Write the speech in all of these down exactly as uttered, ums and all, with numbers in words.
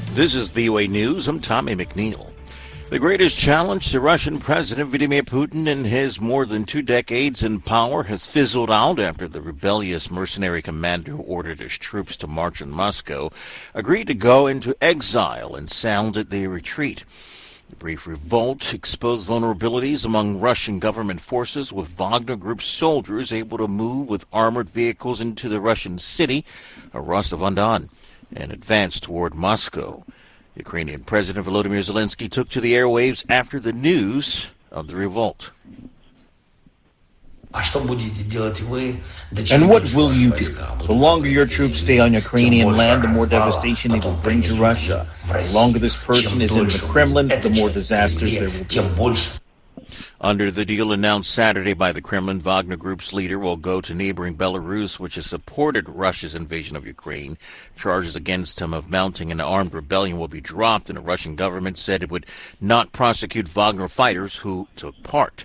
This is V O A News. I'm Tommy McNeil. The greatest challenge to Russian President Vladimir Putin in his more than two decades in power has fizzled out after the rebellious mercenary commander who ordered his troops to march on Moscow agreed to go into exile and sounded their retreat. The brief revolt exposed vulnerabilities among Russian government forces, with Wagner Group soldiers able to move with armored vehicles into the Russian city of Rostov-on-Don and advance toward Moscow. Ukrainian President Volodymyr Zelensky took to the airwaves after the news of the revolt. And what will you do? The longer your troops stay on Ukrainian land, the more devastation they will bring to Russia. The longer this person is in the Kremlin, the more disasters there will be. Under the deal announced Saturday by the Kremlin, Wagner Group's leader will go to neighboring Belarus, which has supported Russia's invasion of Ukraine. Charges against him of mounting an armed rebellion will be dropped, and the Russian government said it would not prosecute Wagner fighters who took part.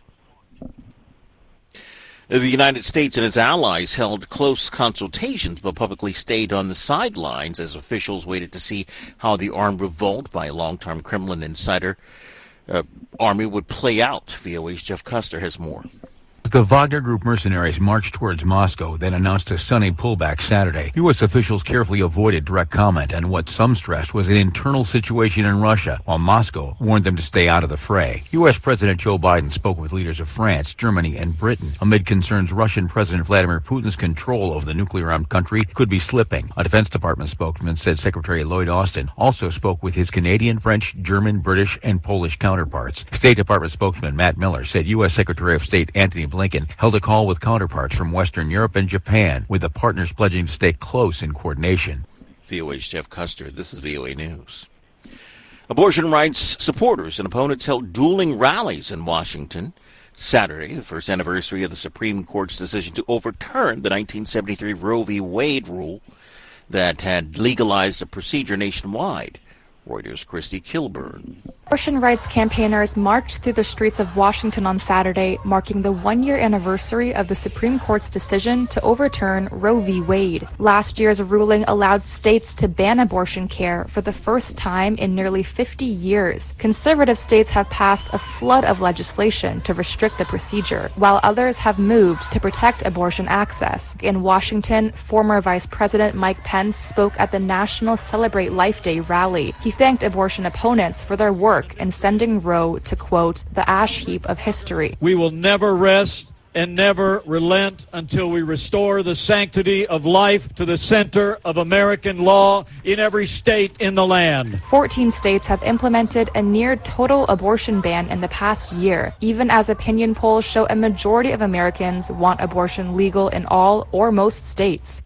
The United States and its allies held close consultations but publicly stayed on the sidelines as officials waited to see how the armed revolt by a long-term Kremlin insider uh, army would play out. V O A's Jeff Custer has more. The Wagner Group mercenaries marched towards Moscow, then announced a sunny pullback Saturday. U S officials carefully avoided direct comment on what some stressed was an internal situation in Russia, while Moscow warned them to stay out of the fray. U S President Joe Biden spoke with leaders of France, Germany, and Britain amid concerns Russian President Vladimir Putin's control over the nuclear-armed country could be slipping. A Defense Department spokesman said Secretary Lloyd Austin also spoke with his Canadian, French, German, British, and Polish counterparts. State Department spokesman Matt Miller said U S Secretary of State Antony Blinken held a call with counterparts from Western Europe and Japan, with the partners pledging to stay close in coordination. V O A's Jeff Custer. This is V O A News. Abortion rights supporters and opponents held dueling rallies in Washington Saturday, the first anniversary of the Supreme Court's decision to overturn the nineteen seventy-three Roe v. Wade rule that had legalized the procedure nationwide. Reuters' Christy Kilburn. Abortion rights campaigners marched through the streets of Washington on Saturday, marking the one-year anniversary of the Supreme Court's decision to overturn Roe v. Wade. Last year's ruling allowed states to ban abortion care for the first time in nearly fifty years. Conservative states have passed a flood of legislation to restrict the procedure, while others have moved to protect abortion access. In Washington, former Vice President Mike Pence spoke at the National Celebrate Life Day rally. He thanked abortion opponents for their work in sending Roe to, quote, the ash heap of history. We will never rest and never relent until we restore the sanctity of life to the center of American law in every state in the land. fourteen states have implemented a near total abortion ban in the past year, even as opinion polls show a majority of Americans want abortion legal in all or most states.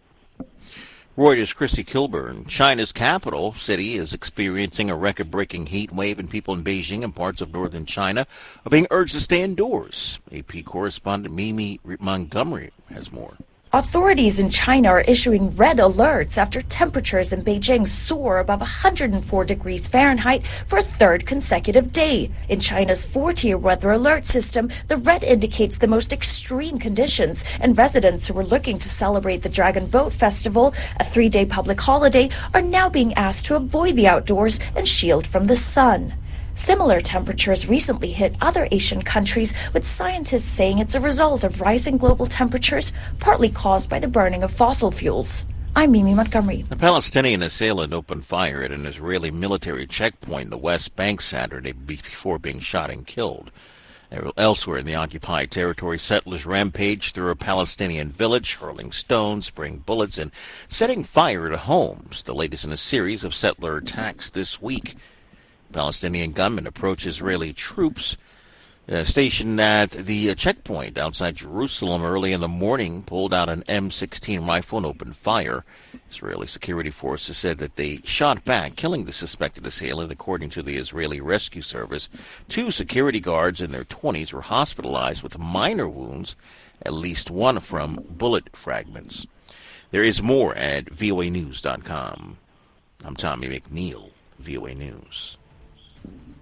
Reuters' Christy Kilburn. China's capital city is experiencing a record-breaking heat wave, and people in Beijing and parts of northern China are being urged to stay indoors. A P correspondent Mimi Montgomery has more. Authorities in China are issuing red alerts after temperatures in Beijing soar above one hundred four degrees Fahrenheit for a third consecutive day. In China's four-tier weather alert system, the red indicates the most extreme conditions, and residents who were looking to celebrate the Dragon Boat Festival, a three-day public holiday, are now being asked to avoid the outdoors and shield from the sun. Similar temperatures recently hit other Asian countries, with scientists saying it's a result of rising global temperatures, partly caused by the burning of fossil fuels. I'm Mimi Montgomery. A Palestinian assailant opened fire at an Israeli military checkpoint in the West Bank Saturday before being shot and killed. Elsewhere in the occupied territory, settlers rampaged through a Palestinian village, hurling stones, spraying bullets, and setting fire to homes, the latest in a series of settler attacks this week. Palestinian gunmen approached Israeli troops uh, stationed at the uh, checkpoint outside Jerusalem early in the morning, pulled out an M sixteen rifle and opened fire. Israeli security forces said that they shot back, killing the suspected assailant. According to the Israeli Rescue Service, two security guards in their twenties were hospitalized with minor wounds, at least one from bullet fragments. There is more at V O A news dot com. I'm Tommy McNeil, V O A News.